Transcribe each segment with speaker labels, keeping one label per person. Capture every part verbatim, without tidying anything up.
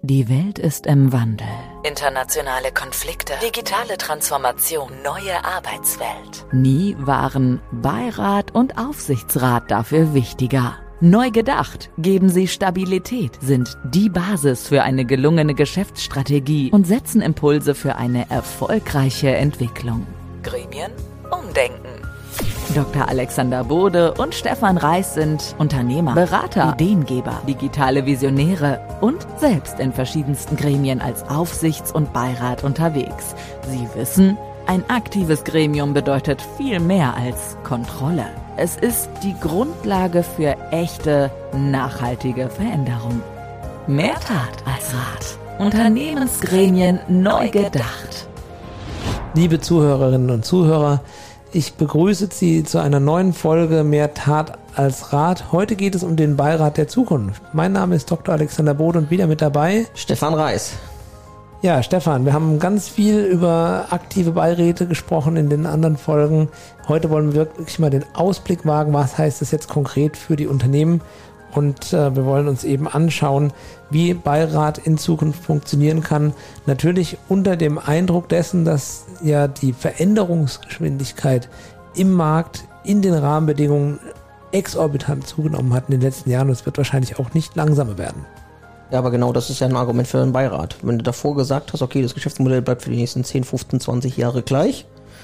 Speaker 1: Die Welt ist im Wandel. Internationale Konflikte, digitale Transformation, neue Arbeitswelt. Nie waren Beirat und Aufsichtsrat dafür wichtiger. Neu gedacht, geben sie Stabilität, sind die Basis für eine gelungene Geschäftsstrategie und setzen Impulse für eine erfolgreiche Entwicklung. Gremien umdenken. Doktor Alexander Bode und Stefan Reis sind Unternehmer, Berater, Ideengeber, digitale Visionäre und selbst in verschiedensten Gremien als Aufsichts- und Beirat unterwegs. Sie wissen, ein aktives Gremium bedeutet viel mehr als Kontrolle. Es ist die Grundlage für echte, nachhaltige Veränderung. Mehr Tat als Rat. Unternehmensgremien neu gedacht.
Speaker 2: Liebe Zuhörerinnen und Zuhörer, ich begrüße Sie zu einer neuen Folge Mehr Tat als Rat. Heute geht es um den Beirat der Zukunft. Mein Name ist Doktor Alexander Bode und wieder mit dabei
Speaker 3: Stefan Reis.
Speaker 2: Ja, Stefan, wir haben ganz viel über aktive Beiräte gesprochen in den anderen Folgen. Heute wollen wir wirklich mal den Ausblick wagen, was heißt das jetzt konkret für die Unternehmen. Und äh, wir wollen uns eben anschauen, wie Beirat in Zukunft funktionieren kann. Natürlich unter dem Eindruck dessen, dass ja die Veränderungsgeschwindigkeit im Markt, in den Rahmenbedingungen exorbitant zugenommen hat in den letzten Jahren. Und es wird wahrscheinlich auch nicht langsamer werden.
Speaker 3: Ja, aber genau das ist ja ein Argument für einen Beirat. Wenn du davor gesagt hast, okay, das Geschäftsmodell bleibt für die nächsten zehn, fünfzehn, zwanzig Jahre gleich.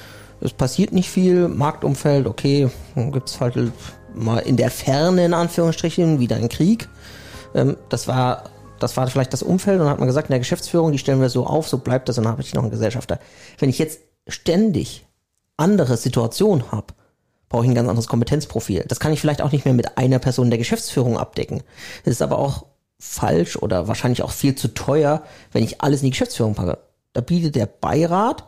Speaker 3: Es passiert nicht viel, Marktumfeld, okay, dann gibt's halt mal in der Ferne, in Anführungsstrichen, wieder einen Krieg. Ähm, das war das war vielleicht das Umfeld und dann hat man gesagt, in der Geschäftsführung, die stellen wir so auf, so bleibt das und dann habe ich noch einen Gesellschafter. Wenn ich jetzt ständig andere Situationen habe, brauche ich ein ganz anderes Kompetenzprofil. Das kann ich vielleicht auch nicht mehr mit einer Person der Geschäftsführung abdecken. Das ist aber auch falsch oder wahrscheinlich auch viel zu teuer, wenn ich alles in die Geschäftsführung packe. Da bietet der Beirat,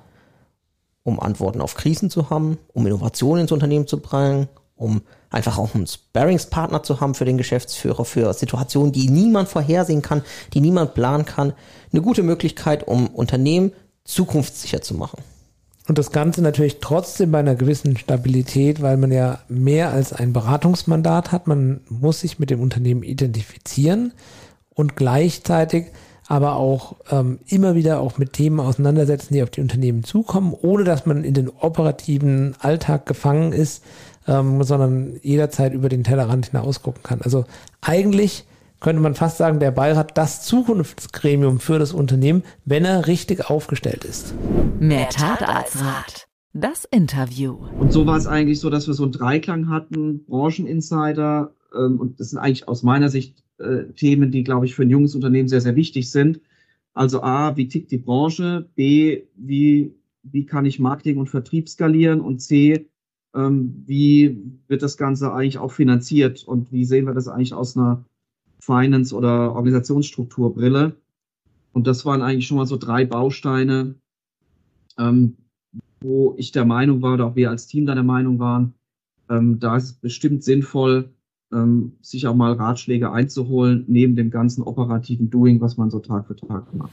Speaker 3: um Antworten auf Krisen zu haben, um Innovationen ins Unternehmen zu bringen, um einfach auch einen Sparringspartner zu haben für den Geschäftsführer, für Situationen, die niemand vorhersehen kann, die niemand planen kann. Eine gute Möglichkeit, um Unternehmen zukunftssicher zu machen.
Speaker 2: Und das Ganze natürlich trotzdem bei einer gewissen Stabilität, weil man ja mehr als ein Beratungsmandat hat. Man muss sich mit dem Unternehmen identifizieren und gleichzeitig aber auch ähm, immer wieder auch mit Themen auseinandersetzen, die auf die Unternehmen zukommen, ohne dass man in den operativen Alltag gefangen ist, ähm, sondern jederzeit über den Tellerrand hinaus gucken kann. Also eigentlich könnte man fast sagen, der Beirat das Zukunftsgremium für das Unternehmen, wenn er richtig aufgestellt ist.
Speaker 1: Mehr Tat als Rat. Das Interview.
Speaker 4: Und so war es eigentlich so, dass wir so einen Dreiklang hatten, Brancheninsider, ähm, und das sind eigentlich aus meiner Sicht äh, Themen, die, glaube ich, für ein junges Unternehmen sehr, sehr wichtig sind. Also A, wie tickt die Branche? B, wie, wie kann ich Marketing und Vertrieb skalieren? Und C, ähm, wie wird das Ganze eigentlich auch finanziert? Und wie sehen wir das eigentlich aus einer Finance- oder Organisationsstrukturbrille? Und das waren eigentlich schon mal so drei Bausteine, ähm, wo ich der Meinung war, oder auch wir als Team da der Meinung waren, ähm, da ist es bestimmt sinnvoll, ähm, sich auch mal Ratschläge einzuholen, neben dem ganzen operativen Doing, was man so Tag für Tag macht.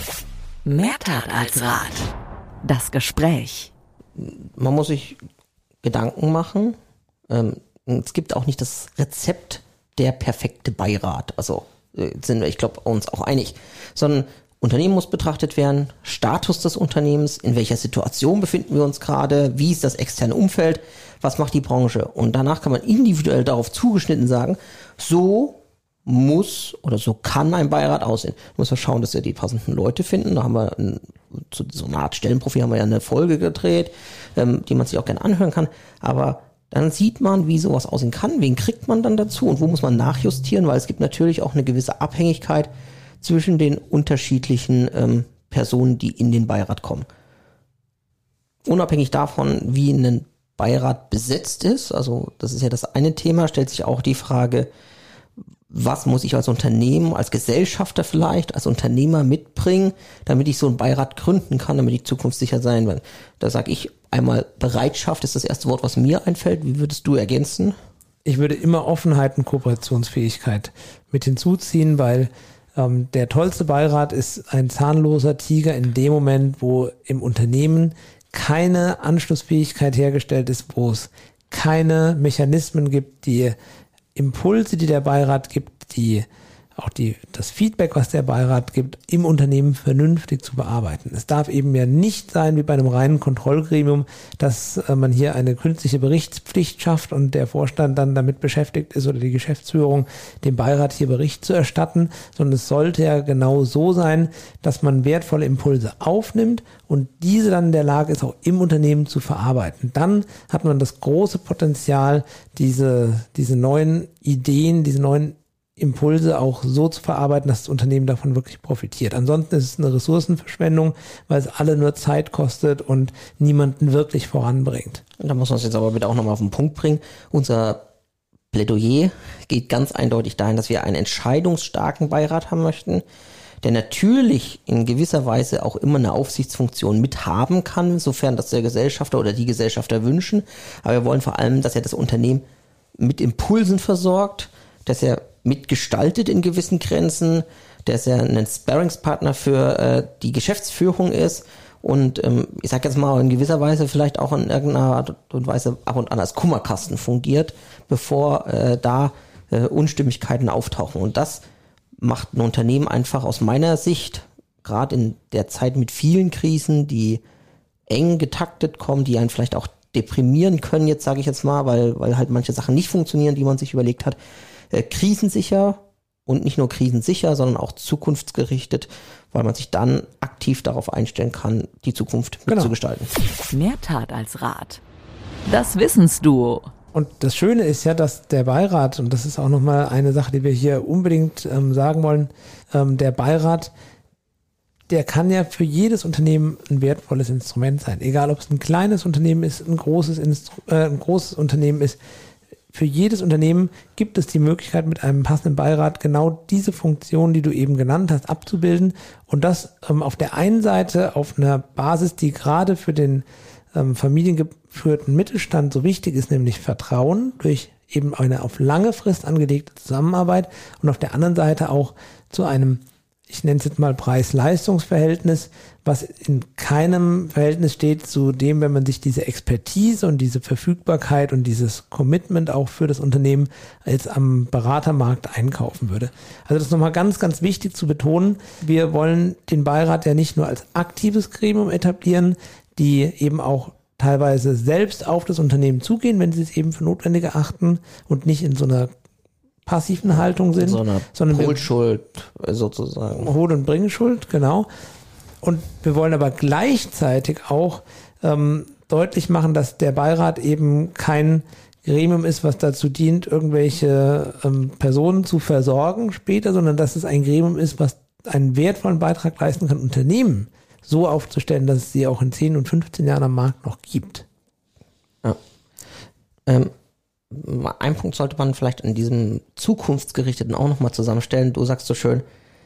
Speaker 1: Mehr Tat als Rat. Das Gespräch.
Speaker 3: Man muss sich Gedanken machen. Ähm, es gibt auch nicht das Rezept der perfekte Beirat. Also äh, sind wir, ich glaube, uns auch einig. Sondern Unternehmen muss betrachtet werden, Status des Unternehmens, in welcher Situation befinden wir uns gerade, wie ist das externe Umfeld, was macht die Branche. Und danach kann man individuell darauf zugeschnitten sagen, so muss oder so kann ein Beirat aussehen. Da muss man schauen, dass wir die passenden Leute finden. Da haben wir ein, zu so einer Art Stellenprofil haben wir ja eine Folge gedreht, ähm, die man sich auch gerne anhören kann. Aber dann sieht man, wie sowas aussehen kann, wen kriegt man dann dazu und wo muss man nachjustieren, weil es gibt natürlich auch eine gewisse Abhängigkeit zwischen den unterschiedlichen ähm, Personen, die in den Beirat kommen. Unabhängig davon, wie ein Beirat besetzt ist, also das ist ja das eine Thema, stellt sich auch die Frage, was muss ich als Unternehmen, als Gesellschafter vielleicht, als Unternehmer mitbringen, damit ich so einen Beirat gründen kann, damit ich zukunftssicher sein will. Da sage ich einmal, Bereitschaft ist das erste Wort, was mir einfällt. Wie würdest du ergänzen?
Speaker 2: Ich würde immer Offenheit und Kooperationsfähigkeit mit hinzuziehen, weil ähm, der tollste Beirat ist ein zahnloser Tiger in dem Moment, wo im Unternehmen keine Anschlussfähigkeit hergestellt ist, wo es keine Mechanismen gibt, die Impulse, die der Beirat gibt, die auch die, das Feedback, was der Beirat gibt, im Unternehmen vernünftig zu bearbeiten. Es darf eben ja nicht sein, wie bei einem reinen Kontrollgremium, dass äh, man hier eine künstliche Berichtspflicht schafft und der Vorstand dann damit beschäftigt ist oder die Geschäftsführung, dem Beirat hier Bericht zu erstatten, sondern es sollte ja genau so sein, dass man wertvolle Impulse aufnimmt und diese dann in der Lage ist, auch im Unternehmen zu verarbeiten. Dann hat man das große Potenzial, diese, diese neuen Ideen, diese neuen Impulse auch so zu verarbeiten, dass das Unternehmen davon wirklich profitiert. Ansonsten ist es eine Ressourcenverschwendung, weil es alle nur Zeit kostet und niemanden wirklich voranbringt.
Speaker 3: Da muss man es jetzt aber bitte auch nochmal auf den Punkt bringen. Unser Plädoyer geht ganz eindeutig dahin, dass wir einen entscheidungsstarken Beirat haben möchten, der natürlich in gewisser Weise auch immer eine Aufsichtsfunktion mithaben kann, sofern das der Gesellschafter oder die Gesellschafter wünschen. Aber wir wollen vor allem, dass er das Unternehmen mit Impulsen versorgt, dass er mitgestaltet in gewissen Grenzen, dass er ein Sparringspartner für äh, die Geschäftsführung ist und ähm, ich sag jetzt mal in gewisser Weise vielleicht auch in irgendeiner Art und Weise ab und an als Kummerkasten fungiert, bevor äh, da äh, Unstimmigkeiten auftauchen. Und das macht ein Unternehmen einfach aus meiner Sicht, gerade in der Zeit mit vielen Krisen, die eng getaktet kommen, die einen vielleicht auch deprimieren können, jetzt sage ich jetzt mal, weil, weil halt manche Sachen nicht funktionieren, die man sich überlegt hat, äh, krisensicher und nicht nur krisensicher, sondern auch zukunftsgerichtet, weil man sich dann aktiv darauf einstellen kann, die Zukunft
Speaker 2: genau.
Speaker 3: mitzugestalten.
Speaker 1: Mehr Tat als Rat. Das Wissensduo.
Speaker 2: Und das Schöne ist ja, dass der Beirat, und das ist auch nochmal eine Sache, die wir hier unbedingt ähm, sagen wollen, ähm, der Beirat, der kann ja für jedes Unternehmen ein wertvolles Instrument sein. Egal, ob es ein kleines Unternehmen ist, ein großes, Instru- äh, ein großes Unternehmen ist. Für jedes Unternehmen gibt es die Möglichkeit, mit einem passenden Beirat genau diese Funktion, die du eben genannt hast, abzubilden. Und das ähm, auf der einen Seite auf einer Basis, die gerade für den ähm, familiengeführten Mittelstand so wichtig ist, nämlich Vertrauen durch eben eine auf lange Frist angelegte Zusammenarbeit und auf der anderen Seite auch zu einem, ich nenne es jetzt mal Preis-Leistungs-Verhältnis, was in keinem Verhältnis steht zu dem, wenn man sich diese Expertise und diese Verfügbarkeit und dieses Commitment auch für das Unternehmen jetzt am Beratermarkt einkaufen würde. Also das ist nochmal ganz, ganz wichtig zu betonen. Wir wollen den Beirat ja nicht nur als aktives Gremium etablieren, die eben auch teilweise selbst auf das Unternehmen zugehen, wenn sie es eben für notwendig erachten und nicht in so einer passiven Haltung sind.
Speaker 3: So eine
Speaker 2: sondern
Speaker 3: Hohlschuld sozusagen.
Speaker 2: Hol- und Bringschuld, genau. Und wir wollen aber gleichzeitig auch ähm, deutlich machen, dass der Beirat eben kein Gremium ist, was dazu dient, irgendwelche ähm, Personen zu versorgen später, sondern dass es ein Gremium ist, was einen wertvollen Beitrag leisten kann, Unternehmen so aufzustellen, dass es sie auch in zehn und fünfzehn Jahren am Markt noch gibt.
Speaker 3: Ja. Ähm, ein Punkt sollte man vielleicht an diesem Zukunftsgerichteten auch nochmal zusammenstellen. Du sagst so schön,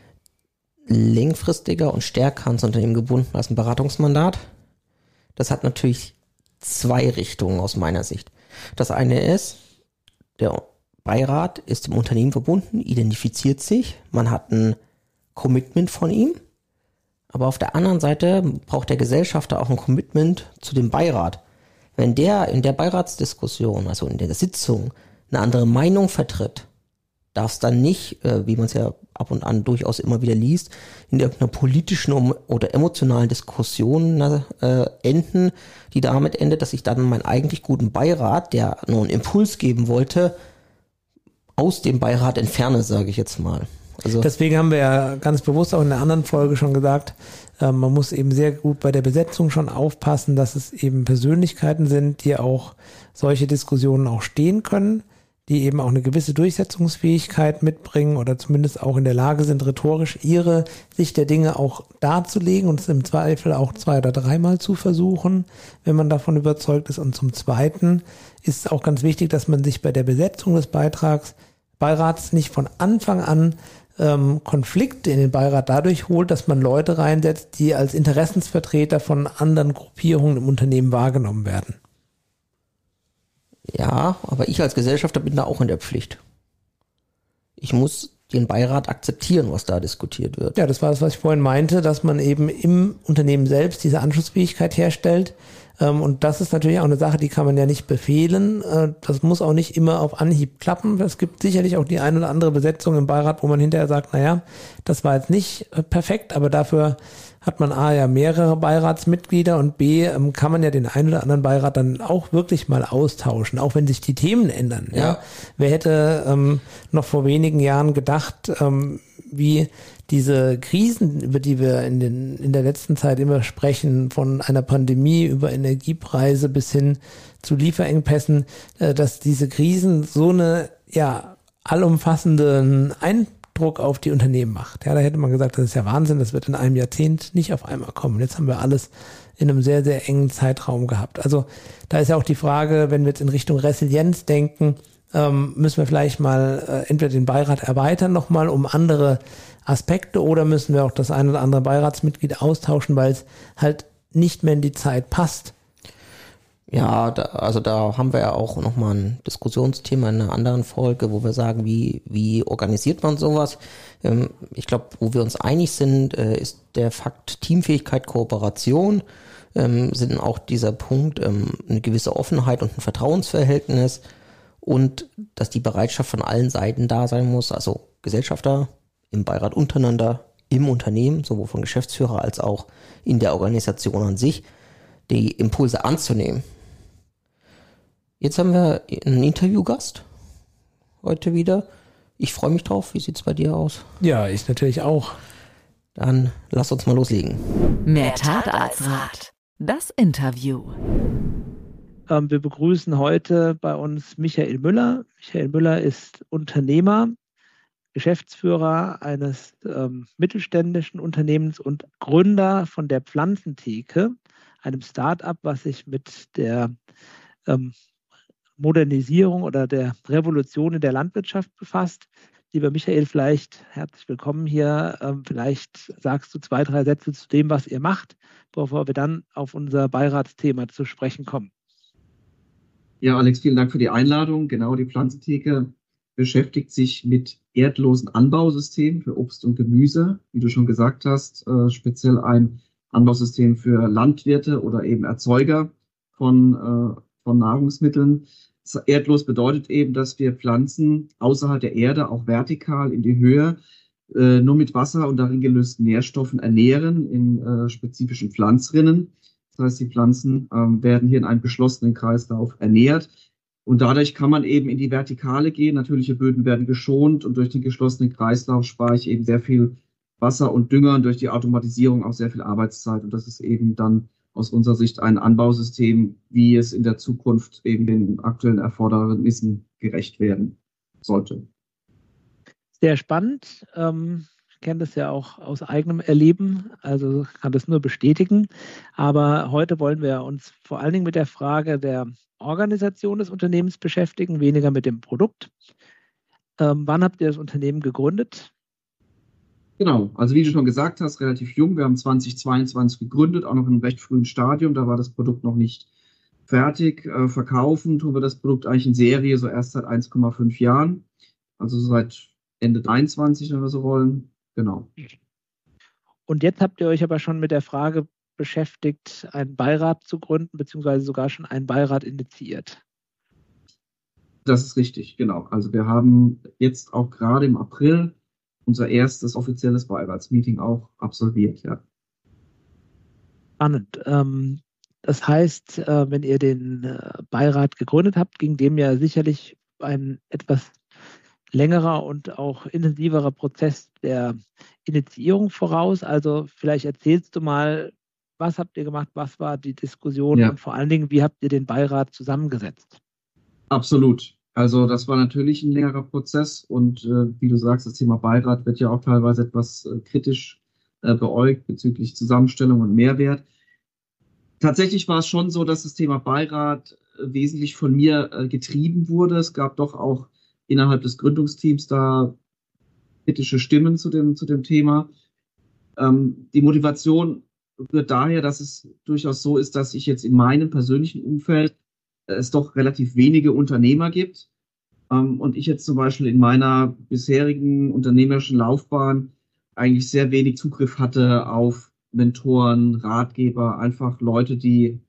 Speaker 3: längfristiger und stärker ans Unternehmen gebunden als ein Beratungsmandat. Das hat natürlich zwei Richtungen aus meiner Sicht. Das eine ist, der Beirat ist im Unternehmen verbunden, identifiziert sich, man hat ein Commitment von ihm, aber auf der anderen Seite braucht der Gesellschafter auch ein Commitment zu dem Beirat. Wenn der in der Beiratsdiskussion, also in der Sitzung, eine andere Meinung vertritt, darf es dann nicht, äh, wie man es ja ab und an durchaus immer wieder liest, in irgendeiner politischen oder emotionalen Diskussion äh, enden, die damit endet, dass ich dann meinen eigentlich guten Beirat, der nur einen Impuls geben wollte, aus dem Beirat entferne, sage ich jetzt mal. Also
Speaker 2: deswegen haben wir ja ganz bewusst auch in der anderen Folge schon gesagt, äh, man muss eben sehr gut bei der Besetzung schon aufpassen, dass es eben Persönlichkeiten sind, die auch solche Diskussionen auch stehen können, die eben auch eine gewisse Durchsetzungsfähigkeit mitbringen oder zumindest auch in der Lage sind, rhetorisch ihre Sicht der Dinge auch darzulegen und es im Zweifel auch zwei- oder dreimal zu versuchen, wenn man davon überzeugt ist. Und zum Zweiten ist es auch ganz wichtig, dass man sich bei der Besetzung des Beitrags, Beirats nicht von Anfang an ähm, Konflikte in den Beirat dadurch holt, dass man Leute reinsetzt, die als Interessensvertreter von anderen Gruppierungen im Unternehmen wahrgenommen werden.
Speaker 3: Ja, aber ich als Gesellschafter bin da auch in der Pflicht. Ich muss den Beirat akzeptieren, was da diskutiert wird.
Speaker 2: Ja, das war das, was ich vorhin meinte, dass man eben im Unternehmen selbst diese Anschlussfähigkeit herstellt, Und das ist natürlich auch eine Sache, die kann man ja nicht befehlen. Das muss auch nicht immer auf Anhieb klappen. Es gibt sicherlich auch die ein oder andere Besetzung im Beirat, wo man hinterher sagt, naja, das war jetzt nicht perfekt, aber dafür hat man A ja mehrere Beiratsmitglieder und B kann man ja den einen oder anderen Beirat dann auch wirklich mal austauschen, auch wenn sich die Themen ändern. Ja. Ja. Wer hätte ähm, noch vor wenigen Jahren gedacht, ähm, wie diese Krisen, über die wir in den in der letzten Zeit immer sprechen, von einer Pandemie über Energiepreise bis hin zu Lieferengpässen, äh, dass diese Krisen so eine ja allumfassenden Eindruck auf die Unternehmen macht. Ja, da hätte man gesagt, das ist ja Wahnsinn, das wird in einem Jahrzehnt nicht auf einmal kommen. Jetzt haben wir alles in einem sehr, sehr engen Zeitraum gehabt. Also da ist ja auch die Frage, wenn wir jetzt in Richtung Resilienz denken, ähm, müssen wir vielleicht mal äh, entweder den Beirat erweitern nochmal um andere Aspekte oder müssen wir auch das ein oder andere Beiratsmitglied austauschen, weil es halt nicht mehr in die Zeit passt.
Speaker 3: Ja, da, also da haben wir ja auch nochmal ein Diskussionsthema in einer anderen Folge, wo wir sagen, wie wie organisiert man sowas. Ähm, ich glaube, wo wir uns einig sind, äh, ist der Fakt Teamfähigkeit, Kooperation, ähm, sind auch dieser Punkt, ähm, eine gewisse Offenheit und ein Vertrauensverhältnis und dass die Bereitschaft von allen Seiten da sein muss, also Gesellschafter im Beirat untereinander, im Unternehmen, sowohl von Geschäftsführer als auch in der Organisation an sich, die Impulse anzunehmen. Jetzt haben wir einen Interviewgast heute wieder. Ich freue mich drauf. Wie sieht's bei dir aus?
Speaker 2: Ja, ich natürlich auch.
Speaker 3: Dann lass uns mal loslegen.
Speaker 1: Mehr Tat als Rat. Das Interview.
Speaker 2: Ähm, wir begrüßen heute bei uns Michael Müller. Michael Müller ist Unternehmer, Geschäftsführer eines ähm, mittelständischen Unternehmens und Gründer von der Pflanzentheke, einem Start-up, was sich mit der ähm, Modernisierung oder der Revolution in der Landwirtschaft befasst. Lieber Michael, vielleicht herzlich willkommen hier. Ähm, vielleicht sagst du zwei, drei Sätze zu dem, was ihr macht, bevor wir dann auf unser Beiratsthema zu sprechen kommen.
Speaker 4: Ja, Alex, vielen Dank für die Einladung. Genau, die Pflanzentheke beschäftigt sich mit erdlosen Anbausystemen für Obst und Gemüse. Wie du schon gesagt hast, äh, speziell ein Anbausystem für Landwirte oder eben Erzeuger von, äh, von Nahrungsmitteln. Erdlos bedeutet eben, dass wir Pflanzen außerhalb der Erde, auch vertikal in die Höhe, äh, nur mit Wasser und darin gelösten Nährstoffen ernähren in äh, spezifischen Pflanzrinnen. Das heißt, die Pflanzen äh, werden hier in einem geschlossenen Kreislauf ernährt. Und dadurch kann man eben in die Vertikale gehen. Natürliche Böden werden geschont und durch den geschlossenen Kreislauf spare ich eben sehr viel Wasser und Dünger und durch die Automatisierung auch sehr viel Arbeitszeit. Und das ist eben dann aus unserer Sicht ein Anbausystem, wie es in der Zukunft eben den aktuellen Erfordernissen gerecht werden sollte.
Speaker 2: Sehr spannend. Ähm, ich kenne das ja auch aus eigenem Erleben, also kann das nur bestätigen. Aber heute wollen wir uns vor allen Dingen mit der Frage der Organisation des Unternehmens beschäftigen, weniger mit dem Produkt. Ähm, wann habt ihr das Unternehmen gegründet?
Speaker 4: Genau, also wie du schon gesagt hast, relativ jung. Wir haben zweitausendzweiundzwanzig gegründet, auch noch in einem recht frühen Stadium. Da war das Produkt noch nicht fertig. Äh, verkaufen tun wir das Produkt eigentlich in Serie so erst seit eins Komma fünf Jahren. Also seit Ende dreiundzwanzig, wenn wir so wollen. Genau.
Speaker 2: Und jetzt habt ihr euch aber schon mit der Frage beschäftigt, einen Beirat zu gründen, beziehungsweise sogar schon einen Beirat initiiert.
Speaker 4: Das ist richtig, genau. Also wir haben jetzt auch gerade im April unser erstes offizielles Beiratsmeeting auch absolviert, ja.
Speaker 2: Spannend. Das heißt, wenn ihr den Beirat gegründet habt, ging dem ja sicherlich ein etwas längerer und auch intensiverer Prozess der Initiierung voraus. Also vielleicht erzählst du mal, was habt ihr gemacht, was war die Diskussion ja. Und vor allen Dingen, wie habt ihr den Beirat zusammengesetzt?
Speaker 4: Absolut. Also das war natürlich ein längerer Prozess und äh, wie du sagst, das Thema Beirat wird ja auch teilweise etwas äh, kritisch äh, beäugt bezüglich Zusammenstellung und Mehrwert. Tatsächlich war es schon so, dass das Thema Beirat äh, wesentlich von mir äh, getrieben wurde. Es gab doch auch innerhalb des Gründungsteams da kritische Stimmen zu dem, zu dem Thema. Ähm, die Motivation rührt daher, dass es durchaus so ist, dass ich jetzt in meinem persönlichen Umfeld es doch relativ wenige Unternehmer gibt. Ähm, und ich jetzt zum Beispiel in meiner bisherigen unternehmerischen Laufbahn eigentlich sehr wenig Zugriff hatte auf Mentoren, Ratgeber, einfach Leute, die,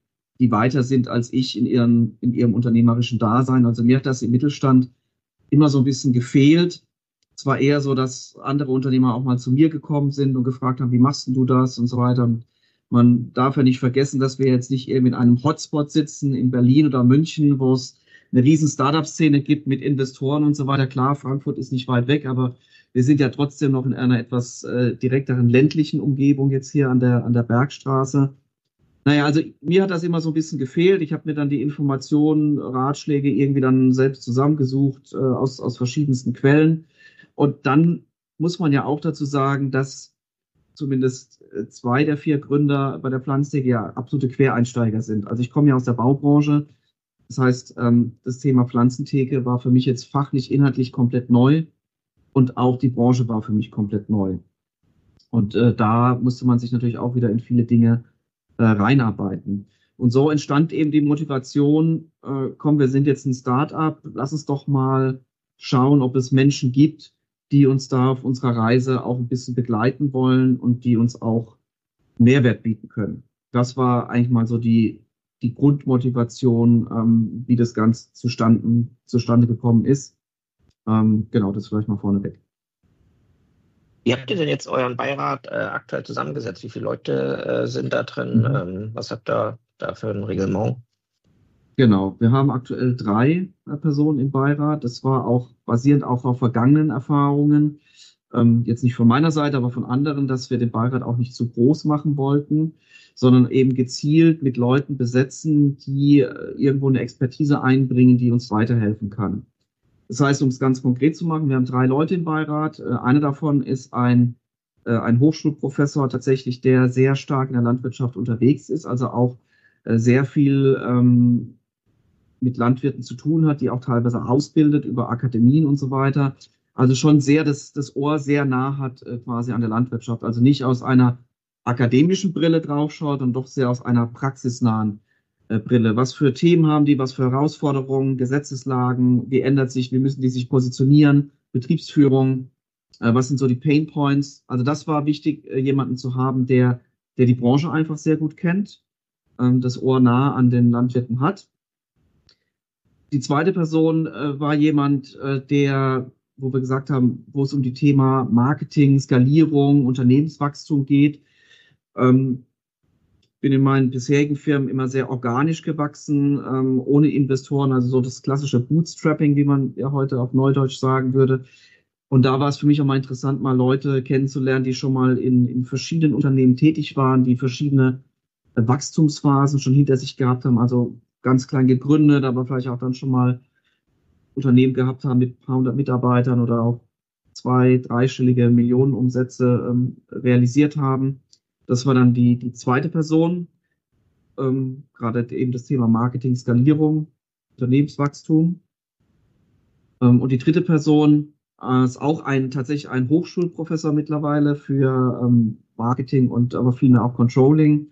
Speaker 4: die weiter sind als ich in ihren, in ihrem unternehmerischen Dasein. Also mir hat das im Mittelstand immer so ein bisschen gefehlt. Es war eher so, dass andere Unternehmer auch mal zu mir gekommen sind und gefragt haben, wie machst denn du das und so weiter. Und man darf ja nicht vergessen, dass wir jetzt nicht eben in einem Hotspot sitzen in Berlin oder München, wo es eine riesen Startup-Szene gibt mit Investoren und so weiter. Klar, Frankfurt ist nicht weit weg, aber wir sind ja trotzdem noch in einer etwas äh, direkteren ländlichen Umgebung jetzt hier an der, an der Bergstraße. Naja, also mir hat das immer so ein bisschen gefehlt. Ich habe mir dann die Informationen, Ratschläge irgendwie dann selbst zusammengesucht äh, aus, aus verschiedensten Quellen. Und dann muss man ja auch dazu sagen, dass zumindest zwei der vier Gründer bei der Pflanztheke ja absolute Quereinsteiger sind. Also ich komme ja aus der Baubranche. Das heißt, ähm, das Thema Pflanzentheke war für mich jetzt fachlich, inhaltlich komplett neu. Und auch die Branche war für mich komplett neu. Und äh, da musste man sich natürlich auch wieder in viele Dinge äh, reinarbeiten. Und so entstand eben die Motivation, äh, komm, wir sind jetzt ein Start-up, lass uns doch mal schauen, ob es Menschen gibt, die uns da auf unserer Reise auch ein bisschen begleiten wollen und die uns auch Mehrwert bieten können. Das war eigentlich mal so die, die Grundmotivation, ähm, wie das Ganze zustande, zustande gekommen ist. Ähm, genau, das vielleicht mal vorneweg.
Speaker 3: Wie habt ihr denn jetzt euren Beirat äh, aktuell zusammengesetzt? Wie viele Leute äh, sind da drin?
Speaker 4: Mhm.
Speaker 3: Ähm, was habt ihr da für ein Reglement?
Speaker 4: Genau, wir haben aktuell drei äh, Personen im Beirat. Das war auch basierend auch auf vergangenen Erfahrungen. Ähm, jetzt nicht von meiner Seite, aber von anderen, dass wir den Beirat auch nicht zu groß machen wollten, sondern eben gezielt mit Leuten besetzen, die äh, irgendwo eine Expertise einbringen, die uns weiterhelfen kann. Das heißt, um es ganz konkret zu machen, wir haben drei Leute im Beirat. Äh, einer davon ist ein, äh, ein Hochschulprofessor tatsächlich, der sehr stark in der Landwirtschaft unterwegs ist, also auch äh, sehr viel ähm, mit Landwirten zu tun hat, die auch teilweise ausbildet über Akademien und so weiter. Also schon sehr das, das Ohr sehr nah hat äh, quasi an der Landwirtschaft. Also nicht aus einer akademischen Brille draufschaut, sondern doch sehr aus einer praxisnahen äh, Brille. Was für Themen haben die, was für Herausforderungen, Gesetzeslagen, wie ändert sich, wie müssen die sich positionieren, Betriebsführung, äh, was sind so die Pain Points. Also das war wichtig, äh, jemanden zu haben, der, der die Branche einfach sehr gut kennt, ähm, das Ohr nah an den Landwirten hat. Die zweite Person äh, war jemand, äh, der, wo wir gesagt haben, wo es um die Thema Marketing, Skalierung, Unternehmenswachstum geht. Ähm, bin in meinen bisherigen Firmen immer sehr organisch gewachsen, ähm, ohne Investoren, also so das klassische Bootstrapping, wie man ja heute auf Neudeutsch sagen würde. Und da war es für mich auch mal interessant, mal Leute kennenzulernen, die schon mal in, in verschiedenen Unternehmen tätig waren, die verschiedene äh, Wachstumsphasen schon hinter sich gehabt haben, also ganz klein gegründet, aber vielleicht auch dann schon mal Unternehmen gehabt haben mit ein paar hundert Mitarbeitern oder auch zwei-, dreistellige Millionenumsätze ähm, realisiert haben. Das war dann die, die zweite Person, ähm, gerade eben das Thema Marketing, Skalierung, Unternehmenswachstum. Ähm, und die dritte Person äh, ist auch ein tatsächlich ein Hochschulprofessor mittlerweile für ähm, Marketing und aber vielmehr auch Controlling.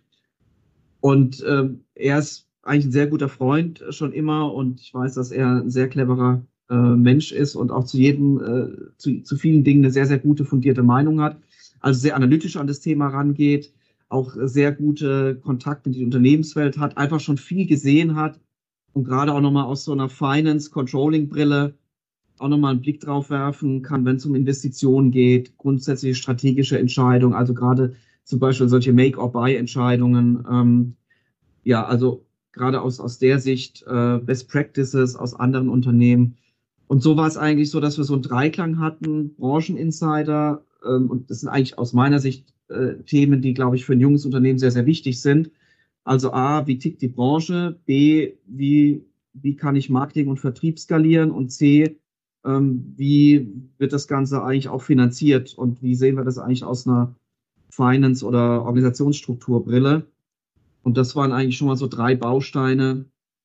Speaker 4: Und ähm, er ist eigentlich ein sehr guter Freund schon immer und ich weiß, dass er ein sehr cleverer äh, Mensch ist und auch zu jedem, äh, zu, zu vielen Dingen eine sehr, sehr gute, fundierte Meinung hat. Also sehr analytisch an das Thema rangeht, auch sehr gute Kontakte in die Unternehmenswelt hat, einfach schon viel gesehen hat und gerade auch nochmal aus so einer Finance-Controlling-Brille auch nochmal einen Blick drauf werfen kann, wenn es um Investitionen geht, grundsätzliche strategische Entscheidungen, also gerade zum Beispiel solche Make-or-Buy-Entscheidungen. Ähm, ja, also gerade aus, aus der Sicht äh, Best Practices aus anderen Unternehmen. Und so war es eigentlich so, dass wir so einen Dreiklang hatten, Brancheninsider, ähm, und das sind eigentlich aus meiner Sicht äh, Themen, die, glaube ich, für ein junges Unternehmen sehr, sehr wichtig sind. Also A, wie tickt die Branche? B, wie, wie kann ich Marketing und Vertrieb skalieren? Und C, ähm, wie wird das Ganze eigentlich auch finanziert? Und wie sehen wir das eigentlich aus einer Finance- oder Organisationsstrukturbrille? Und das waren eigentlich schon mal so drei Bausteine,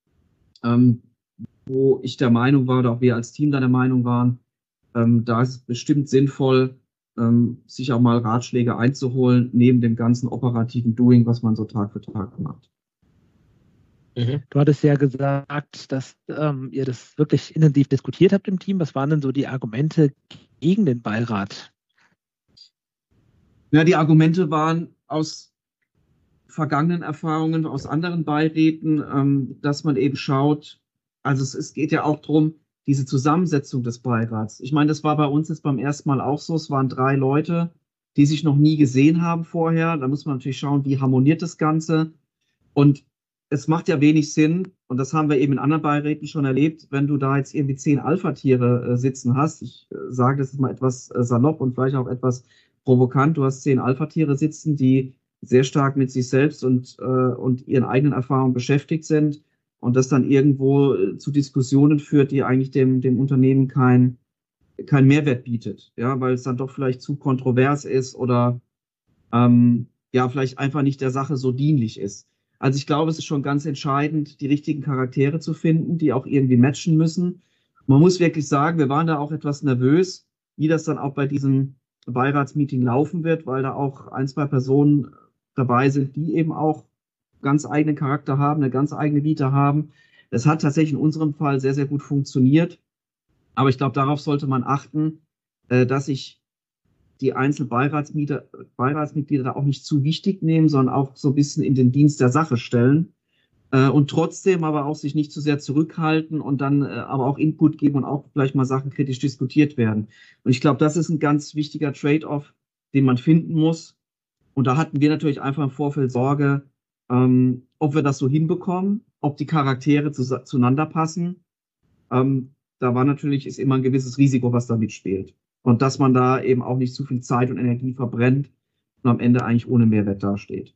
Speaker 4: ähm, wo ich der Meinung war, oder auch wir als Team da der Meinung waren, ähm, da ist es bestimmt sinnvoll, ähm, sich auch mal Ratschläge einzuholen, neben dem ganzen operativen Doing, was man so Tag für Tag macht.
Speaker 2: Mhm. Du hattest ja gesagt, dass ähm, ihr das wirklich intensiv diskutiert habt im Team. Was waren denn so die Argumente gegen den Beirat?
Speaker 4: Ja, die Argumente waren aus vergangenen Erfahrungen aus anderen Beiräten, ähm, dass man eben schaut, also es, es geht ja auch darum, diese Zusammensetzung des Beirats. Ich meine, das war bei uns jetzt beim ersten Mal auch so. Es waren drei Leute, die sich noch nie gesehen haben vorher. Da muss man natürlich schauen, wie harmoniert das Ganze. Und es macht ja wenig Sinn, und das haben wir eben in anderen Beiräten schon erlebt, wenn du da jetzt irgendwie zehn Alpha-Tiere äh, sitzen hast. Ich äh, sage das ist mal etwas äh, salopp und vielleicht auch etwas provokant. Du hast zehn Alpha-Tiere sitzen, die sehr stark mit sich selbst und, äh, und ihren eigenen Erfahrungen beschäftigt sind und das dann irgendwo äh, zu Diskussionen führt, die eigentlich dem, dem Unternehmen kein, kein Mehrwert bietet, ja, weil es dann doch vielleicht zu kontrovers ist oder ähm, ja, vielleicht einfach nicht der Sache so dienlich ist. Also ich glaube, es ist schon ganz entscheidend, die richtigen Charaktere zu finden, die auch irgendwie matchen müssen. Man muss wirklich sagen, wir waren da auch etwas nervös, wie das dann auch bei diesem Beiratsmeeting laufen wird, weil da auch ein, zwei Personen dabei sind, die eben auch ganz eigenen Charakter haben, eine ganz eigene Vita haben. Das hat tatsächlich in unserem Fall sehr, sehr gut funktioniert. Aber ich glaube, darauf sollte man achten, dass sich die einzelnen Beiratsmitglieder, Beiratsmitglieder da auch nicht zu wichtig nehmen, sondern auch so ein bisschen in den Dienst der Sache stellen und trotzdem aber auch sich nicht zu sehr zurückhalten und dann aber auch Input geben und auch vielleicht mal Sachen kritisch diskutiert werden. Und ich glaube, das ist ein ganz wichtiger Trade-off, den man finden muss. Und da hatten wir natürlich einfach im Vorfeld Sorge, ähm, ob wir das so hinbekommen, ob die Charaktere zu, zueinander passen. Ähm, da war natürlich, ist immer ein gewisses Risiko, was da mitspielt. Und dass man da eben auch nicht zu viel Zeit und Energie verbrennt und am Ende eigentlich ohne Mehrwert dasteht.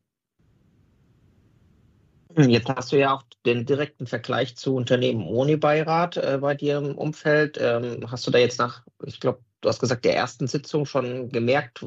Speaker 3: Jetzt hast du ja auch den direkten Vergleich zu Unternehmen ohne Beirat äh, bei dir im Umfeld. Ähm, hast du da jetzt nach, ich glaube, du hast gesagt, der ersten Sitzung schon gemerkt,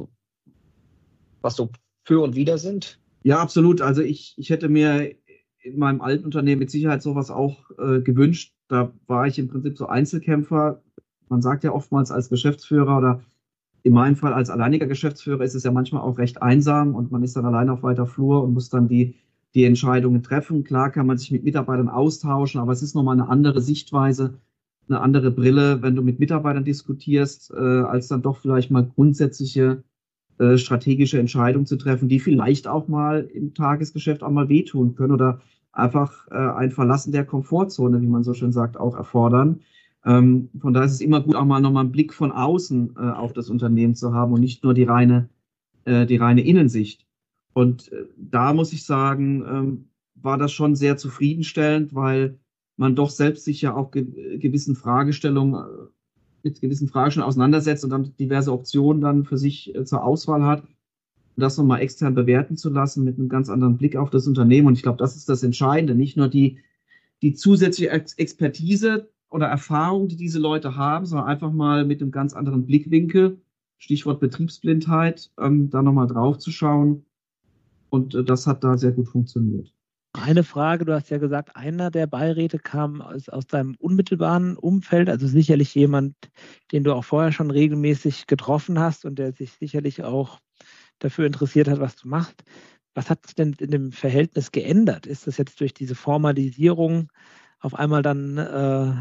Speaker 3: was so für und wider sind?
Speaker 4: Ja, absolut. Also ich, ich hätte mir in meinem alten Unternehmen mit Sicherheit sowas auch äh, gewünscht. Da war ich im Prinzip so Einzelkämpfer. Man sagt ja oftmals als Geschäftsführer oder in meinem Fall als alleiniger Geschäftsführer ist es ja manchmal auch recht einsam und man ist dann allein auf weiter Flur und muss dann die, die Entscheidungen treffen. Klar kann man sich mit Mitarbeitern austauschen, aber es ist nochmal eine andere Sichtweise, eine andere Brille, wenn du mit Mitarbeitern diskutierst, äh, als dann doch vielleicht mal grundsätzliche äh, strategische Entscheidungen zu treffen, die vielleicht auch mal im Tagesgeschäft auch mal wehtun können oder einfach äh, ein Verlassen der Komfortzone, wie man so schön sagt, auch erfordern. Ähm, von daher ist es immer gut, auch mal nochmal einen Blick von außen äh, auf das Unternehmen zu haben und nicht nur die reine, äh, die reine Innensicht. Und äh, da muss ich sagen, ähm, war das schon sehr zufriedenstellend, weil man doch selbst sich ja auch ge- gewissen Fragestellungen, äh, mit gewissen Fragestellungen auseinandersetzt und dann diverse Optionen dann für sich äh, zur Auswahl hat. Und das nochmal extern bewerten zu lassen mit einem ganz anderen Blick auf das Unternehmen. Und ich glaube, das ist das Entscheidende. Nicht nur die, die zusätzliche Ex- Expertise oder Erfahrung, die diese Leute haben, sondern einfach mal mit einem ganz anderen Blickwinkel, Stichwort Betriebsblindheit, ähm, da nochmal drauf zu schauen. Und äh, das hat da sehr gut funktioniert.
Speaker 2: Eine Frage, du hast ja gesagt, einer der Beiräte kam aus, aus deinem unmittelbaren Umfeld, also sicherlich jemand, den du auch vorher schon regelmäßig getroffen hast und der sich sicherlich auch dafür interessiert hat, was du machst. Was hat sich denn in dem Verhältnis geändert? Ist das jetzt durch diese Formalisierung auf einmal dann äh,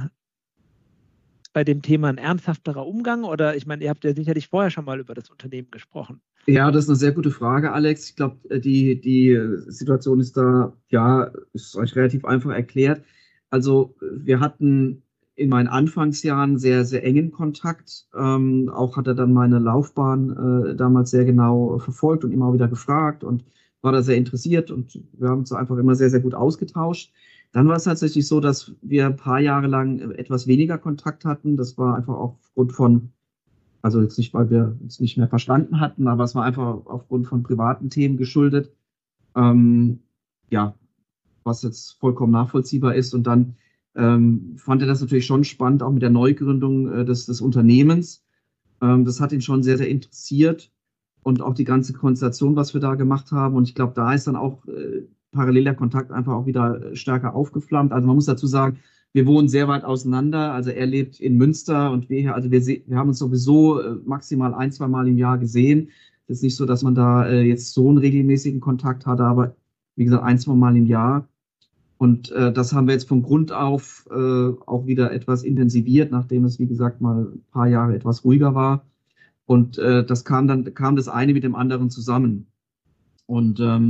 Speaker 2: bei dem Thema ein ernsthafterer Umgang? Oder ich meine, ihr habt ja sicherlich vorher schon mal über das Unternehmen gesprochen.
Speaker 4: Ja, das ist eine sehr gute Frage, Alex. Ich glaube, die, die Situation ist da, ja, ist euch relativ einfach erklärt. Also wir hatten in meinen Anfangsjahren sehr, sehr engen Kontakt. Ähm, auch hat er dann meine Laufbahn äh, damals sehr genau verfolgt und immer wieder gefragt und war da sehr interessiert und wir haben uns einfach immer sehr, sehr gut ausgetauscht. Dann war es tatsächlich so, dass wir ein paar Jahre lang etwas weniger Kontakt hatten. Das war einfach aufgrund von, also jetzt nicht, weil wir uns nicht mehr verstanden hatten, aber es war einfach aufgrund von privaten Themen geschuldet. Ähm, ja, was jetzt vollkommen nachvollziehbar ist. Und dann ähm, fand er das natürlich schon spannend, auch mit der Neugründung äh, des, des Unternehmens. Ähm, das hat ihn schon sehr, sehr interessiert. Und auch die ganze Konstellation, was wir da gemacht haben. Und ich glaube, da ist dann auch äh, parallel der Kontakt einfach auch wieder stärker aufgeflammt. Also man muss dazu sagen, wir wohnen sehr weit auseinander. Also er lebt in Münster und wir hier, also wir, wir haben uns sowieso äh, maximal ein, zwei Mal im Jahr gesehen. Es ist nicht so, dass man da äh, jetzt so einen regelmäßigen Kontakt hatte, aber wie gesagt, ein, zwei Mal im Jahr. Und äh, das haben wir jetzt von Grund auf äh, auch wieder etwas intensiviert, nachdem es, wie gesagt, mal ein paar Jahre etwas ruhiger war. Und äh, das kam dann, kam das eine mit dem anderen zusammen. Und ähm,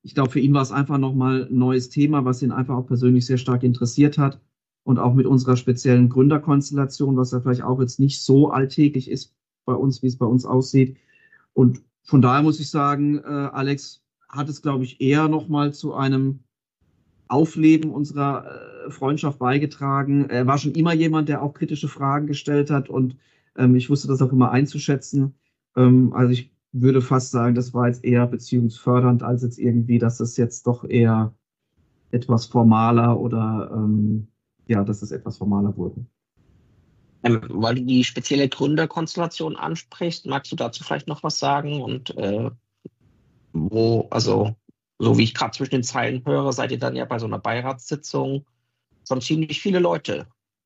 Speaker 4: ich glaube, für ihn war es einfach nochmal ein neues Thema, was ihn einfach auch persönlich sehr stark interessiert hat. Und auch mit unserer speziellen Gründerkonstellation, was ja vielleicht auch jetzt nicht so alltäglich ist bei uns, wie es bei uns aussieht. Und von daher muss ich sagen, äh, Alex hat es, glaube ich, eher nochmal zu einem Aufleben unserer äh, Freundschaft beigetragen. Er war schon immer jemand, der auch kritische Fragen gestellt hat und ähm, ich wusste das auch immer einzuschätzen. Ähm, also ich würde fast sagen, das war jetzt eher beziehungsfördernd, als jetzt irgendwie, dass es jetzt doch eher etwas formaler oder ähm, ja, dass es etwas formaler wurde.
Speaker 3: Ähm, weil du die spezielle Gründerkonstellation ansprichst, magst du dazu vielleicht noch was sagen? Und äh, wo, also so wie ich gerade zwischen den Zeilen höre, seid ihr dann ja bei so einer Beiratssitzung schon ziemlich viele Leute.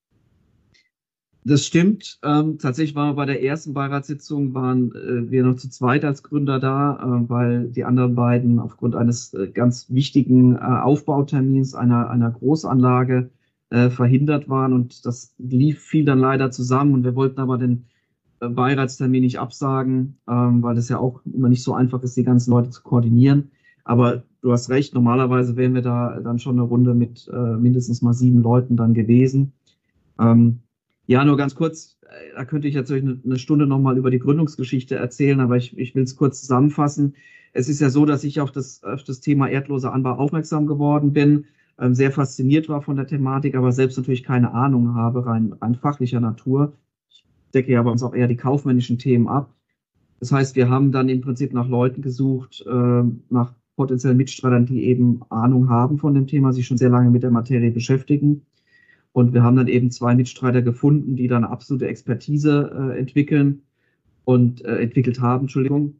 Speaker 4: Das stimmt. Ähm, tatsächlich waren wir bei der ersten Beiratssitzung, waren äh, wir noch zu zweit als Gründer da, äh, weil die anderen beiden aufgrund eines äh, ganz wichtigen äh, Aufbautermins einer, einer Großanlage äh, verhindert waren. Und das lief viel dann leider zusammen. Und wir wollten aber den äh, Beiratstermin nicht absagen, ähm, weil es ja auch immer nicht so einfach ist, die ganzen Leute zu koordinieren. Aber du hast recht, normalerweise wären wir da dann schon eine Runde mit äh, mindestens mal sieben Leuten dann gewesen. Ähm, Ja, nur ganz kurz, da könnte ich jetzt eine, eine Stunde nochmal über die Gründungsgeschichte erzählen, aber ich, ich will es kurz zusammenfassen. Es ist ja so, dass ich auf das, auf das Thema erdloser Anbau aufmerksam geworden bin, ähm, sehr fasziniert war von der Thematik, aber selbst natürlich keine Ahnung habe, rein, rein fachlicher Natur. Ich decke ja bei uns auch eher die kaufmännischen Themen ab. Das heißt, wir haben dann im Prinzip nach Leuten gesucht, äh, nach potenziellen Mitstreitern, die eben Ahnung haben von dem Thema, sich schon sehr lange mit der Materie beschäftigen. Und wir haben dann eben zwei Mitstreiter gefunden, die dann eine absolute Expertise äh, entwickeln und äh, entwickelt haben, Entschuldigung.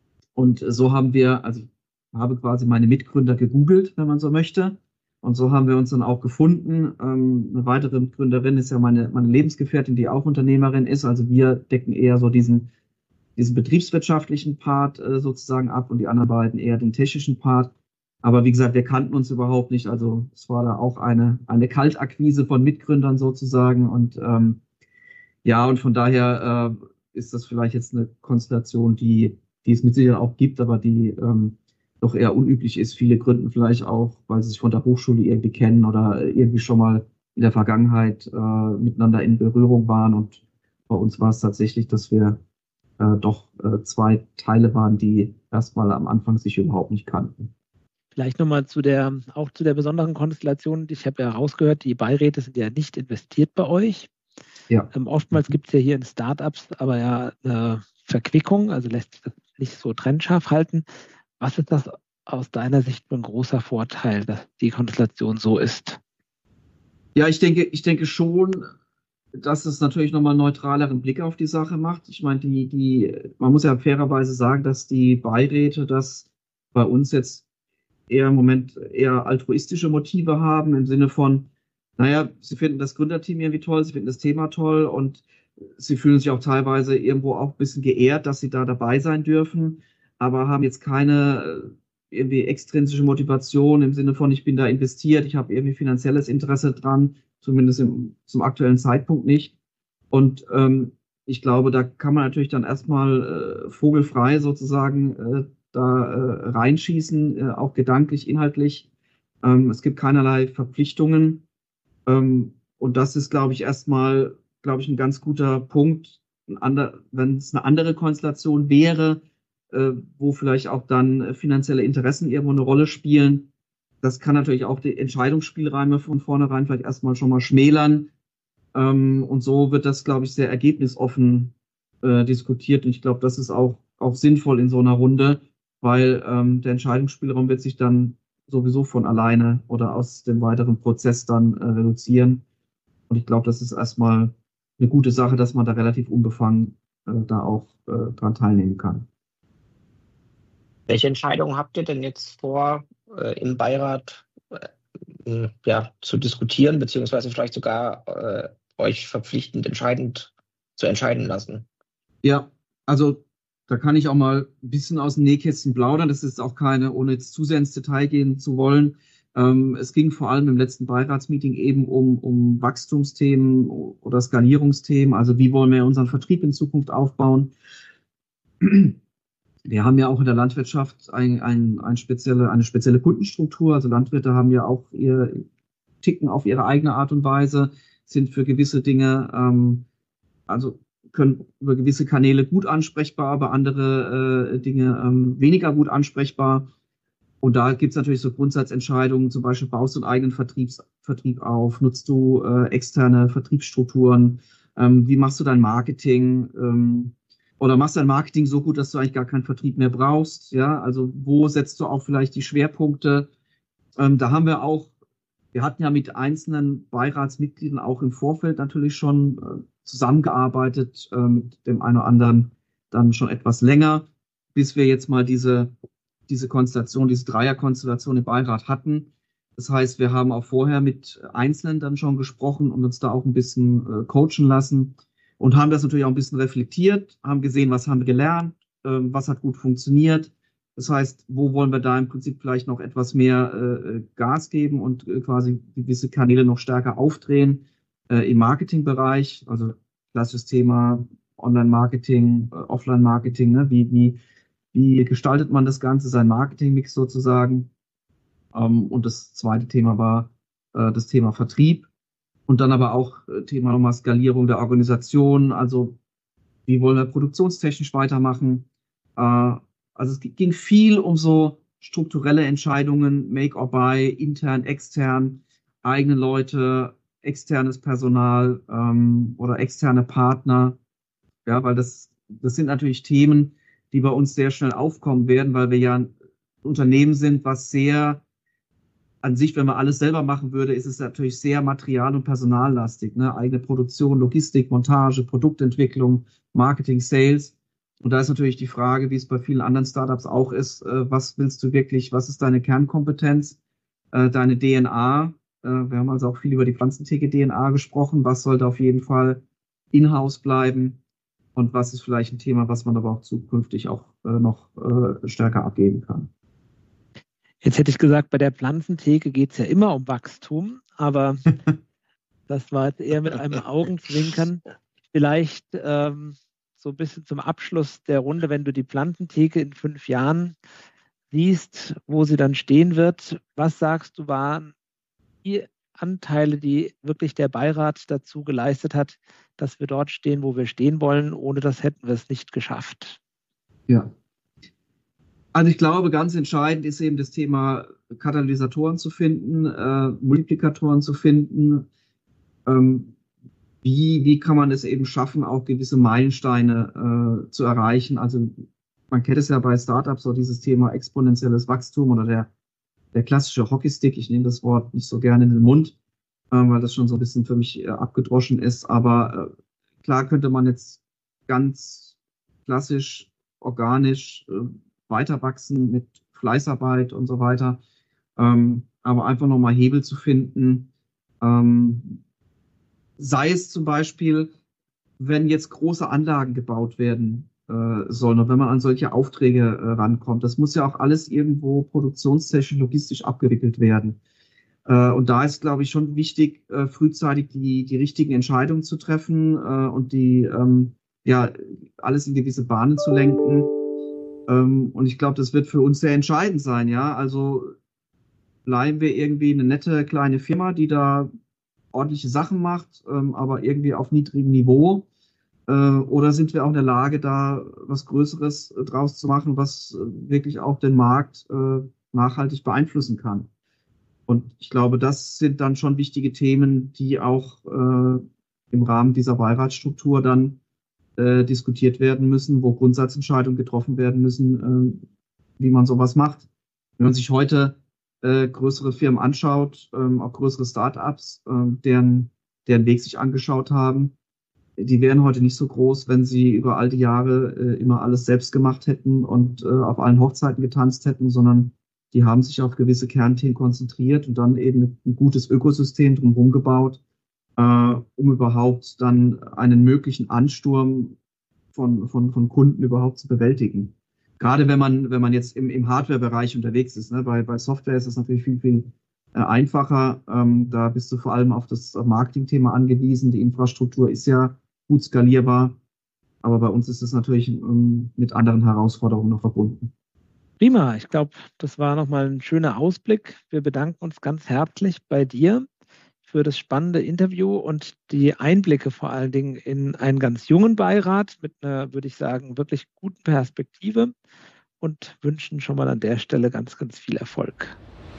Speaker 4: Und so haben wir, also ich habe quasi meine Mitgründer gegoogelt, wenn man so möchte. Und so haben wir uns dann auch gefunden. Ähm, eine weitere Mitgründerin ist ja meine, meine Lebensgefährtin, die auch Unternehmerin ist. Also wir decken eher so diesen, diesen betriebswirtschaftlichen Part äh, sozusagen ab und die anderen beiden eher den technischen Part. Aber wie gesagt, wir kannten uns überhaupt nicht. Also es war da auch eine, eine Kaltakquise von Mitgründern sozusagen. Und ähm, ja, und von daher äh, ist das vielleicht jetzt eine Konstellation, die, die es mit Sicherheit auch gibt, aber die ähm, doch eher unüblich ist. Viele gründen vielleicht auch, weil sie sich von der Hochschule irgendwie kennen oder irgendwie schon mal in der Vergangenheit äh, miteinander in Berührung waren. Und bei uns war es tatsächlich, dass wir äh, doch äh, zwei Teile waren, die erstmal am Anfang sich überhaupt nicht kannten.
Speaker 2: Vielleicht nochmal zu der, auch zu der besonderen Konstellation. Ich habe ja rausgehört, die Beiräte sind ja nicht investiert bei euch.
Speaker 4: Ja.
Speaker 2: Ähm, oftmals gibt es ja hier in Startups aber ja eine Verquickung, also lässt sich das nicht so trennscharf halten. Was ist das aus deiner Sicht ein großer Vorteil, dass die Konstellation so ist?
Speaker 4: Ja, ich denke, ich denke schon, dass es natürlich nochmal einen neutraleren Blick auf die Sache macht. Ich meine, die, die, man muss ja fairerweise sagen, dass die Beiräte das bei uns jetzt eher im Moment eher altruistische Motive haben, im Sinne von, naja, sie finden das Gründerteam irgendwie toll, sie finden das Thema toll und sie fühlen sich auch teilweise irgendwo auch ein bisschen geehrt, dass sie da dabei sein dürfen, aber haben jetzt keine irgendwie extrinsische Motivation im Sinne von, ich bin da investiert, ich habe irgendwie finanzielles Interesse dran, zumindest im, zum aktuellen Zeitpunkt nicht. Und ähm, ich glaube, da kann man natürlich dann erstmal äh, vogelfrei sozusagen äh, da äh, reinschießen, äh, auch gedanklich, inhaltlich. Ähm, es gibt keinerlei Verpflichtungen. Ähm, und das ist, glaube ich, erstmal, glaube ich, ein ganz guter Punkt. Ein ander, wenn es eine andere Konstellation wäre, äh, wo vielleicht auch dann äh, finanzielle Interessen irgendwo eine Rolle spielen, das kann natürlich auch die Entscheidungsspielräume von vornherein vielleicht erstmal schon mal schmälern. Ähm, und so wird das, glaube ich, sehr ergebnisoffen äh, diskutiert. Und ich glaube, das ist auch, auch sinnvoll in so einer Runde, weil ähm, der Entscheidungsspielraum wird sich dann sowieso von alleine oder aus dem weiteren Prozess dann äh, reduzieren. Und ich glaube, das ist erstmal eine gute Sache, dass man da relativ unbefangen äh, da auch äh, dran teilnehmen kann.
Speaker 3: Welche Entscheidungen habt ihr denn jetzt vor, äh, im Beirat äh, ja, zu diskutieren, beziehungsweise vielleicht sogar äh, euch verpflichtend entscheidend zu entscheiden lassen?
Speaker 4: Ja, also da kann ich auch mal ein bisschen aus dem Nähkästchen plaudern. Das ist auch keine, ohne jetzt zu sehr ins Detail gehen zu wollen. Ähm, es ging vor allem im letzten Beiratsmeeting eben um, um Wachstumsthemen oder Skalierungsthemen. Also wie wollen wir unseren Vertrieb in Zukunft aufbauen? wir haben ja auch in der Landwirtschaft ein, ein, ein spezielle, eine spezielle Kundenstruktur. Also Landwirte haben ja auch ihr Ticken auf ihre eigene Art und Weise, sind für gewisse Dinge, ähm, also können über gewisse Kanäle gut ansprechbar, über andere äh, Dinge ähm, weniger gut ansprechbar. Und da gibt es natürlich so Grundsatzentscheidungen, zum Beispiel baust du einen eigenen Vertriebs, Vertrieb auf, nutzt du äh, externe Vertriebsstrukturen, ähm, wie machst du dein Marketing, ähm, oder machst dein Marketing so gut, dass du eigentlich gar keinen Vertrieb mehr brauchst, ja, also wo setzt du auch vielleicht die Schwerpunkte, ähm, da haben wir auch, wir hatten ja mit einzelnen Beiratsmitgliedern auch im Vorfeld natürlich schon äh, zusammengearbeitet, äh, mit dem einen oder anderen dann schon etwas länger, bis wir jetzt mal diese diese Konstellation, diese Dreierkonstellation im Beirat hatten. Das heißt, wir haben auch vorher mit Einzelnen dann schon gesprochen und uns da auch ein bisschen äh, coachen lassen und haben das natürlich auch ein bisschen reflektiert, haben gesehen, was haben wir gelernt, äh, was hat gut funktioniert. Das heißt, wo wollen wir da im Prinzip vielleicht noch etwas mehr äh, Gas geben und äh, quasi gewisse Kanäle noch stärker aufdrehen äh, im Marketingbereich, also klassisches Thema Online-Marketing, äh, Offline-Marketing, ne? wie, wie Wie gestaltet man das Ganze, sein Marketingmix sozusagen? Ähm, und das zweite Thema war äh, das Thema Vertrieb und dann aber auch äh, Thema nochmal Skalierung der Organisation. Also wie wollen wir produktionstechnisch weitermachen? Äh, also es ging viel um so strukturelle Entscheidungen, Make or Buy, intern, extern, eigene Leute, externes Personal ähm, oder externe Partner. Ja, weil das, das sind natürlich Themen, die bei uns sehr schnell aufkommen werden, weil wir ja ein Unternehmen sind, was sehr an sich, wenn man alles selber machen würde, ist es natürlich sehr material- und personallastig, ne? Eigene Produktion, Logistik, Montage, Produktentwicklung, Marketing, Sales. Und da ist natürlich die Frage, wie es bei vielen anderen Startups auch ist, äh, was willst du wirklich, was ist deine Kernkompetenz, äh, deine D N A? Äh, wir haben also auch viel über die Pflanzentheke-D N A gesprochen. Was sollte auf jeden Fall in-house bleiben? Und was ist vielleicht ein Thema, was man aber auch zukünftig auch äh, noch äh, stärker abgeben kann?
Speaker 2: Jetzt hätte ich gesagt, bei der Pflanzentheke geht es ja immer um Wachstum, aber das war jetzt eher mit einem Augenzwinkern. Vielleicht ähm, so ein bisschen zum Abschluss der Runde, wenn du die Pflanzentheke in fünf Jahren siehst, wo sie dann stehen wird, was sagst du, waren die Anteile, die wirklich der Beirat dazu geleistet hat, dass wir dort stehen, wo wir stehen wollen? Ohne das hätten wir es nicht geschafft.
Speaker 4: Ja. Also ich glaube, ganz entscheidend ist eben das Thema Katalysatoren zu finden, äh, Multiplikatoren zu finden. Ähm, wie, wie kann man es eben schaffen, auch gewisse Meilensteine äh, zu erreichen? Also man kennt es ja bei Startups, so dieses Thema exponentielles Wachstum oder der, der klassische Hockeystick. Ich nehme das Wort nicht so gerne in den Mund, äh, weil das schon so ein bisschen für mich äh, abgedroschen ist. Aber äh, klar könnte man jetzt ganz klassisch, organisch äh, weiter wachsen mit Fleißarbeit und so weiter. Ähm, aber einfach nochmal Hebel zu finden, ähm, sei es zum Beispiel, wenn jetzt große Anlagen gebaut werden äh, sollen und wenn man an solche Aufträge äh, rankommt, das muss ja auch alles irgendwo produktionstechnisch, logistisch abgewickelt werden. Äh, und da ist, glaube ich, schon wichtig, äh, frühzeitig die, die richtigen Entscheidungen zu treffen äh, und die, ähm, ja, alles in gewisse Bahnen zu lenken. Ähm, und ich glaube, das wird für uns sehr entscheidend sein, ja. Also bleiben wir irgendwie eine nette kleine Firma, die da ordentliche Sachen macht, ähm, aber irgendwie auf niedrigem Niveau. Äh, oder sind wir auch in der Lage, da was Größeres äh, draus zu machen, was äh, wirklich auch den Markt äh, nachhaltig beeinflussen kann? Und ich glaube, das sind dann schon wichtige Themen, die auch äh, im Rahmen dieser Beiratsstruktur dann äh, diskutiert werden müssen, wo Grundsatzentscheidungen getroffen werden müssen, äh, wie man sowas macht. Wenn man sich heute äh, größere Firmen anschaut, ähm, auch größere Startups, äh, deren, deren Weg sich angeschaut haben, die wären heute nicht so groß, wenn sie über all die Jahre äh, immer alles selbst gemacht hätten und äh, auf allen Hochzeiten getanzt hätten, sondern die haben sich auf gewisse Kernthemen konzentriert und dann eben ein gutes Ökosystem drumherum gebaut, äh, um überhaupt dann einen möglichen Ansturm von, von, von Kunden überhaupt zu bewältigen. Gerade wenn man, wenn man jetzt im, im Hardware-Bereich unterwegs ist, ne? bei, bei Software ist es natürlich viel, viel äh, einfacher. Ähm, da bist du vor allem auf das Marketing-Thema angewiesen. Die Infrastruktur ist ja gut skalierbar. Aber bei uns ist es natürlich ähm, mit anderen Herausforderungen noch verbunden.
Speaker 2: Prima, ich glaube, das war nochmal ein schöner Ausblick. Wir bedanken uns ganz herzlich bei dir für das spannende Interview und die Einblicke vor allen Dingen in einen ganz jungen Beirat mit einer, würde ich sagen, wirklich guten Perspektive und wünschen schon mal an der Stelle ganz, ganz viel Erfolg.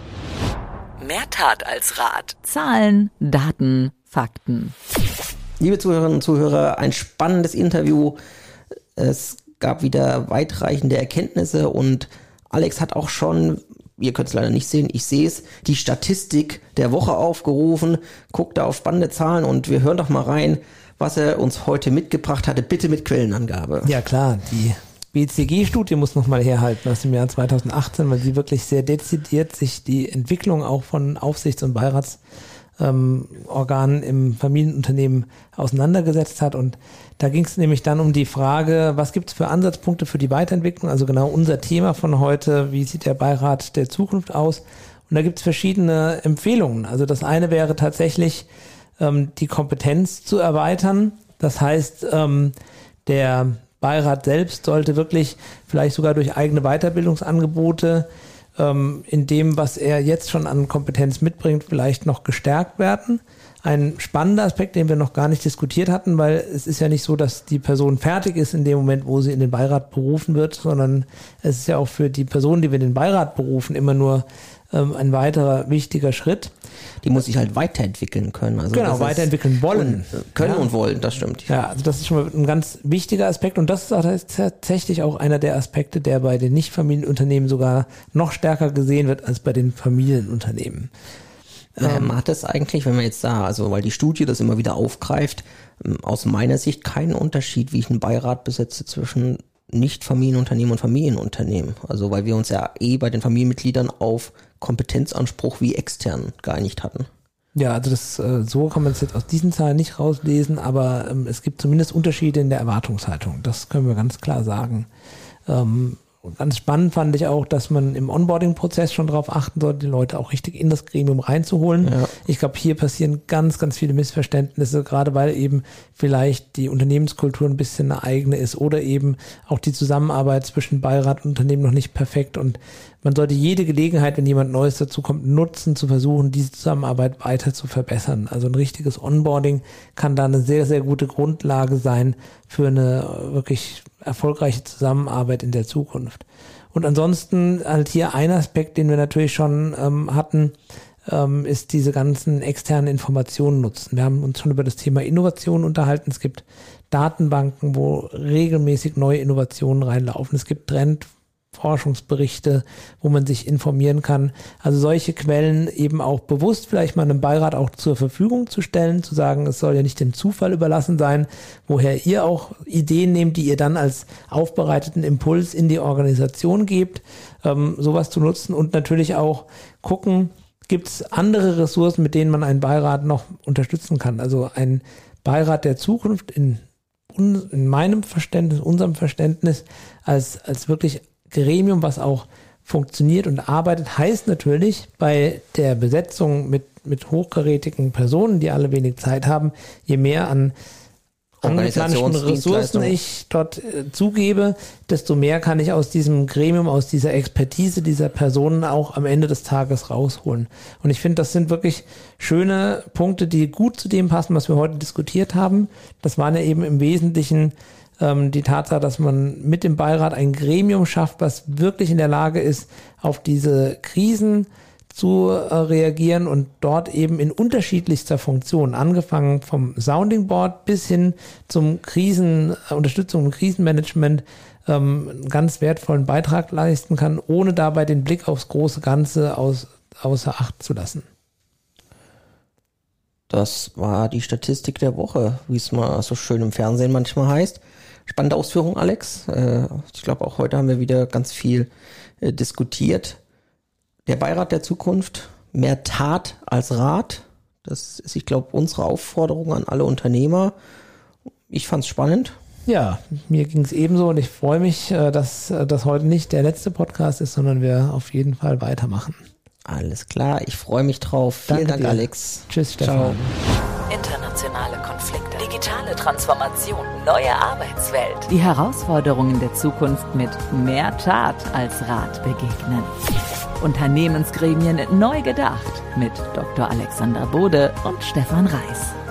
Speaker 1: Mehr Tat als Rat. Zahlen, Daten, Fakten.
Speaker 3: Liebe Zuhörerinnen und Zuhörer, ein spannendes Interview. Es gab wieder weitreichende Erkenntnisse und Alex hat auch schon, ihr könnt es leider nicht sehen, ich sehe es, die Statistik der Woche aufgerufen. Guckt da auf spannende Zahlen und wir hören doch mal rein, was er uns heute mitgebracht hatte. Bitte mit Quellenangabe.
Speaker 2: Ja klar, die B C G-Studie muss nochmal herhalten aus dem Jahr zweitausendachtzehn, weil sie wirklich sehr dezidiert sich die Entwicklung auch von Aufsichts- und Beiratsorganen ähm, im Familienunternehmen auseinandergesetzt hat. Und da ging es nämlich dann um die Frage, was gibt es für Ansatzpunkte für die Weiterentwicklung, also genau unser Thema von heute, wie sieht der Beirat der Zukunft aus? Und da gibt es verschiedene Empfehlungen. Also das eine wäre tatsächlich, ähm, die Kompetenz zu erweitern. Das heißt, ähm, der Beirat selbst sollte wirklich vielleicht sogar durch eigene Weiterbildungsangebote ähm, in dem, was er jetzt schon an Kompetenz mitbringt, vielleicht noch gestärkt werden. Ein spannender Aspekt, den wir noch gar nicht diskutiert hatten, weil es ist ja nicht so, dass die Person fertig ist in dem Moment, wo sie in den Beirat berufen wird, sondern es ist ja auch für die Person, die wir in den Beirat berufen, immer nur ähm, ein weiterer wichtiger Schritt.
Speaker 3: Die muss sich halt weiterentwickeln können. Also
Speaker 2: genau, weiterentwickeln wollen.
Speaker 3: Und, können ja. und wollen, das stimmt.
Speaker 2: Ja, also das ist schon mal ein ganz wichtiger Aspekt und das ist auch tatsächlich auch einer der Aspekte, der bei den Nicht-Familienunternehmen sogar noch stärker gesehen wird als bei den Familienunternehmen.
Speaker 3: Ähm, hat es eigentlich, wenn man jetzt da, also weil die Studie das immer wieder aufgreift, aus meiner Sicht keinen Unterschied, wie ich einen Beirat besetze zwischen Nicht-Familienunternehmen und Familienunternehmen. Also weil wir uns ja eh bei den Familienmitgliedern auf Kompetenzanspruch wie extern geeinigt hatten.
Speaker 2: Ja, also das so kann man es jetzt aus diesen Zahlen nicht rauslesen, aber ähm, es gibt zumindest Unterschiede in der Erwartungshaltung. Das können wir ganz klar sagen. Ähm, Und ganz spannend fand ich auch, dass man im Onboarding-Prozess schon darauf achten sollte, die Leute auch richtig in das Gremium reinzuholen. Ja. Ich glaube, hier passieren ganz, ganz viele Missverständnisse, gerade weil eben vielleicht die Unternehmenskultur ein bisschen eine eigene ist oder eben auch die Zusammenarbeit zwischen Beirat und Unternehmen noch nicht perfekt. Und man sollte jede Gelegenheit, wenn jemand Neues dazu kommt, nutzen, zu versuchen, diese Zusammenarbeit weiter zu verbessern. Also ein richtiges Onboarding kann da eine sehr, sehr gute Grundlage sein für eine wirklich erfolgreiche Zusammenarbeit in der Zukunft. Und ansonsten halt hier ein Aspekt, den wir natürlich schon ähm, hatten, ähm, ist diese ganzen externen Informationen nutzen. Wir haben uns schon über das Thema Innovation unterhalten. Es gibt Datenbanken, wo regelmäßig neue Innovationen reinlaufen. Es gibt Trend Forschungsberichte, wo man sich informieren kann. Also solche Quellen eben auch bewusst vielleicht mal einem Beirat auch zur Verfügung zu stellen, zu sagen, es soll ja nicht dem Zufall überlassen sein, woher ihr auch Ideen nehmt, die ihr dann als aufbereiteten Impuls in die Organisation gebt, ähm, sowas zu nutzen und natürlich auch gucken, gibt es andere Ressourcen, mit denen man einen Beirat noch unterstützen kann. Also ein Beirat der Zukunft in, in meinem Verständnis, unserem Verständnis als, als wirklich Gremium, was auch funktioniert und arbeitet, heißt natürlich bei der Besetzung mit, mit hochkarätigen Personen, die alle wenig Zeit haben, je mehr an organisatorischen Ressourcen ich dort äh, zugebe, desto mehr kann ich aus diesem Gremium, aus dieser Expertise dieser Personen auch am Ende des Tages rausholen. Und ich finde, das sind wirklich schöne Punkte, die gut zu dem passen, was wir heute diskutiert haben. Das waren ja eben im Wesentlichen die Tatsache, dass man mit dem Beirat ein Gremium schafft, was wirklich in der Lage ist, auf diese Krisen zu äh, reagieren und dort eben in unterschiedlichster Funktion, angefangen vom Sounding Board bis hin zum Krisen, äh, Unterstützung und Krisenmanagement, ähm, einen ganz wertvollen Beitrag leisten kann, ohne dabei den Blick aufs große Ganze aus, außer Acht zu lassen.
Speaker 3: Das war die Statistik der Woche, wie es mal so schön im Fernsehen manchmal heißt. Spannende Ausführung, Alex. Ich glaube, auch heute haben wir wieder ganz viel diskutiert. Der Beirat der Zukunft, mehr Tat als Rat. Das ist, ich glaube, unsere Aufforderung an alle Unternehmer. Ich fand es spannend.
Speaker 2: Ja, mir ging es ebenso und ich freue mich, dass das heute nicht der letzte Podcast ist, sondern wir auf jeden Fall weitermachen.
Speaker 3: Alles klar, ich freue mich drauf. Vielen Dank, Alex.
Speaker 2: Tschüss, Stefan.
Speaker 1: Ciao. Internationale Konflikte. Digitale Transformation, neue Arbeitswelt. Die Herausforderungen der Zukunft mit mehr Tat als Rat begegnen. Unternehmensgremien neu gedacht mit Doktor Alexander Bode und Stefan Reis.